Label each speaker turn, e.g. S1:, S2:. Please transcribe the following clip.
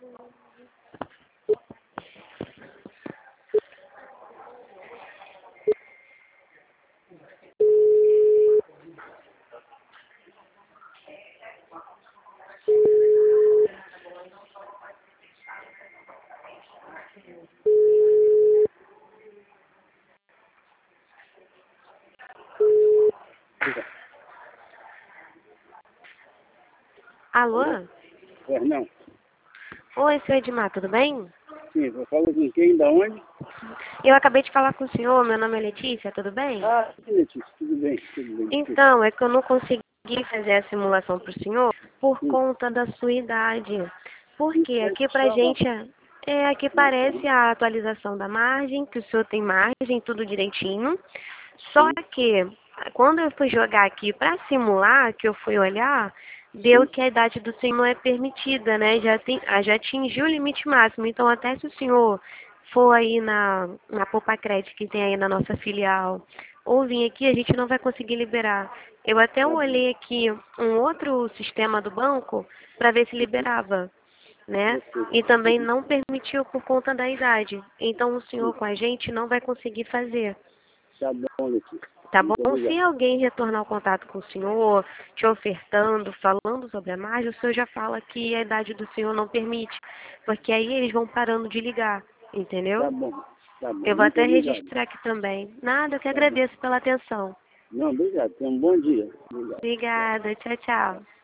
S1: Alô?
S2: Não.
S1: Oi, senhor Edmar, tudo bem?
S2: Sim, eu falo com quem, da onde?
S1: Eu acabei de falar com o senhor, meu nome é Letícia, tudo bem?
S2: Ah, sim, Letícia, tudo bem, tudo bem.
S1: Então, é que eu não consegui fazer a simulação para o senhor por
S2: Sim.
S1: conta da sua idade. Porque
S2: Mas
S1: aqui pra gente aqui parece a atualização da margem, que o senhor tem margem, tudo direitinho. Só que quando eu fui jogar aqui para simular, que eu fui olhar, deu que a idade do senhor não é permitida, né? Já atingiu o limite máximo. Então, até se o senhor for aí na Poupa Crédito que tem aí na nossa filial, ou vir aqui, a gente não vai conseguir liberar. Eu até olhei aqui um outro sistema do banco para ver se liberava, né? E também não permitiu por conta da idade. Então, o senhor com a gente não vai conseguir fazer.
S2: Tá bom, Letícia.
S1: Tá bom?
S2: Muito obrigado.
S1: Se alguém retornar o contato com o senhor, te ofertando, falando sobre a margem, o senhor já fala que a idade do senhor não permite, porque aí eles vão parando de ligar, entendeu?
S2: Tá bom, tá bom.
S1: Eu vou
S2: Muito
S1: até
S2: obrigado.
S1: registrar aqui também. Nada, eu que
S2: Tá bom.
S1: agradeço pela atenção.
S2: Não, obrigado. Tenha um bom dia. Obrigado.
S1: Obrigada, tchau, tchau.